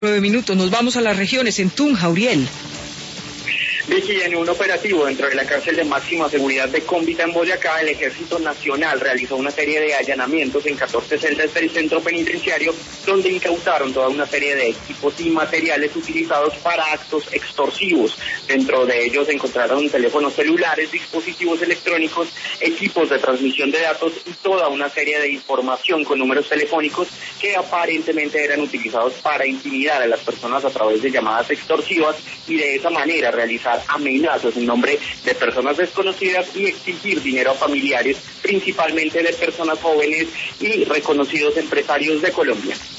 9 minutos, nos vamos a las regiones, en Tunja, Uriel. Vicky, en un operativo dentro de la cárcel de máxima seguridad de Cómbita en Boyacá, el Ejército Nacional realizó una serie de allanamientos en 14 celdas del centro penitenciario, donde incautaron toda una serie de equipos y materiales utilizados para actos extorsivos. Dentro de ellos encontraron teléfonos celulares, dispositivos electrónicos, equipos de transmisión de datos y toda una serie de información con números telefónicos que aparentemente eran utilizados para intimidar a las personas a través de llamadas extorsivas y de esa manera realizar amenazas en nombre de personas desconocidas y exigir dinero a familiares, principalmente de personas jóvenes y reconocidos empresarios de Colombia.